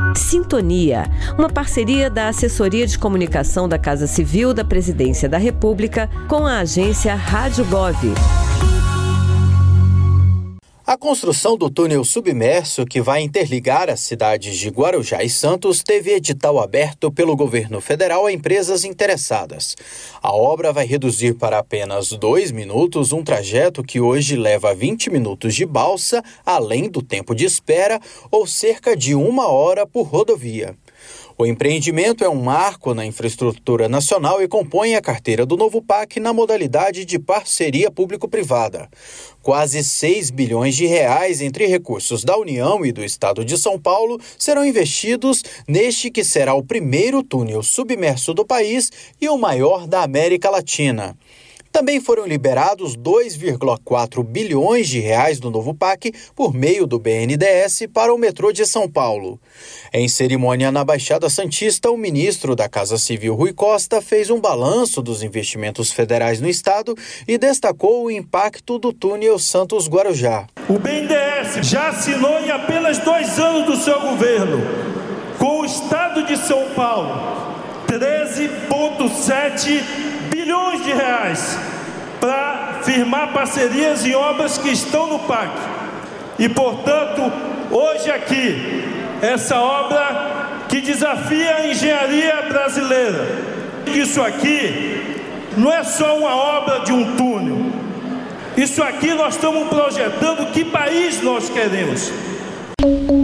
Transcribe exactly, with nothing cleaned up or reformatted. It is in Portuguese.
Sintonia, uma parceria da Assessoria de Comunicação da Casa Civil da Presidência da República com a agência Rádio Gov. A construção do túnel submerso que vai interligar as cidades de Guarujá e Santos teve edital aberto pelo governo federal a empresas interessadas. A obra vai reduzir para apenas dois minutos um trajeto que hoje leva vinte minutos de balsa, além do tempo de espera, ou cerca de uma hora por rodovia. O empreendimento é um marco na infraestrutura nacional e compõe a carteira do novo P A C na modalidade de parceria público-privada. Quase seis bilhões de reais entre recursos da União e do Estado de São Paulo serão investidos neste que será o primeiro túnel submerso do país e o maior da América Latina. Também foram liberados dois vírgula quatro bilhões de reais do novo P A C por meio do B N D E S para o metrô de São Paulo. Em cerimônia na Baixada Santista, o ministro da Casa Civil, Rui Costa, fez um balanço dos investimentos federais no estado e destacou o impacto do túnel Santos-Guarujá. O B N D E S já assinou em apenas dois anos do seu governo, com o estado de São Paulo, treze vírgula sete bilhões de reais para firmar parcerias em obras que estão no P A C. E, portanto, hoje aqui, essa obra que desafia a engenharia brasileira. Isso aqui não é só uma obra de um túnel. Isso aqui nós estamos projetando que país nós queremos.